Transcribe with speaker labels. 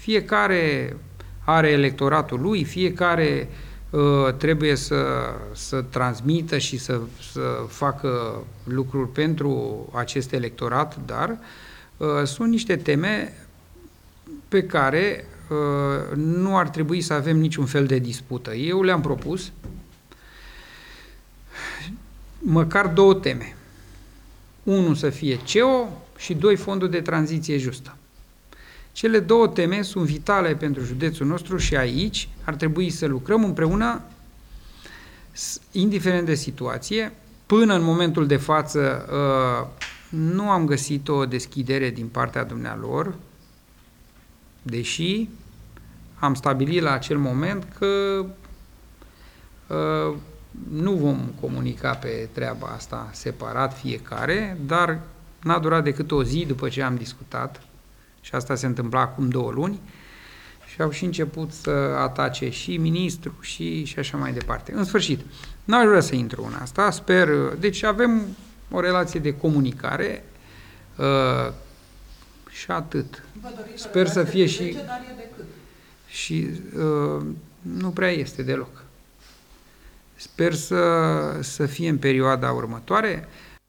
Speaker 1: Fiecare are electoratul lui, fiecare trebuie să transmită și să facă lucruri pentru acest electorat, dar sunt niște teme pe care nu ar trebui să avem niciun fel de dispută. Eu le-am propus măcar 2 teme. 1 să fie CEO și 2 fondul de tranziție justă. Cele 2 teme sunt vitale pentru județul nostru și aici ar trebui să lucrăm împreună, indiferent de situație. Până în momentul de față nu am găsit o deschidere din partea dumnealor, deși am stabilit la acel moment că nu vom comunica pe treaba asta separat fiecare, dar n-a durat decât o zi după ce am discutat, și asta se întâmpla acum 2 luni, și au și început să atace și ministru și așa mai departe. În sfârșit, n-aș vrea să intru în asta, sper, deci avem o relație de comunicare și atât. Sper să fie și nu prea este deloc. Sper să fie în perioada următoare.